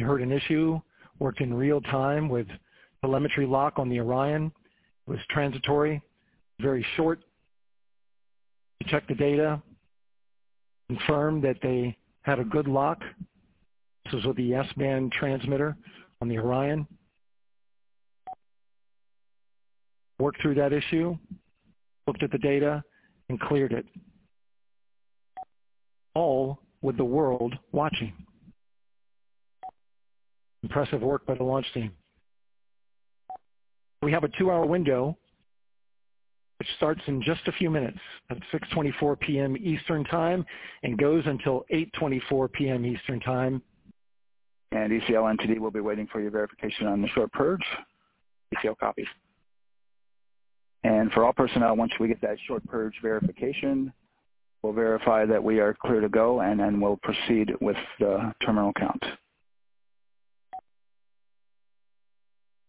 You heard an issue, worked in real time with telemetry lock on the Orion. It was transitory, very short. You checked the data, confirmed that they had a good lock. This was with the S-band transmitter on the Orion. Worked through that issue, looked at the data, and cleared it. All with the world watching. Impressive work by the launch team. We have a 2-hour window, which starts in just a few minutes at 6:24 p.m. Eastern Time and goes until 8:24 p.m. Eastern Time. And ECL NTD will be waiting for your verification on the short purge. ECL copies. And for all personnel, once we get that short purge verification, we'll verify that we are clear to go, and then we'll proceed with the terminal count.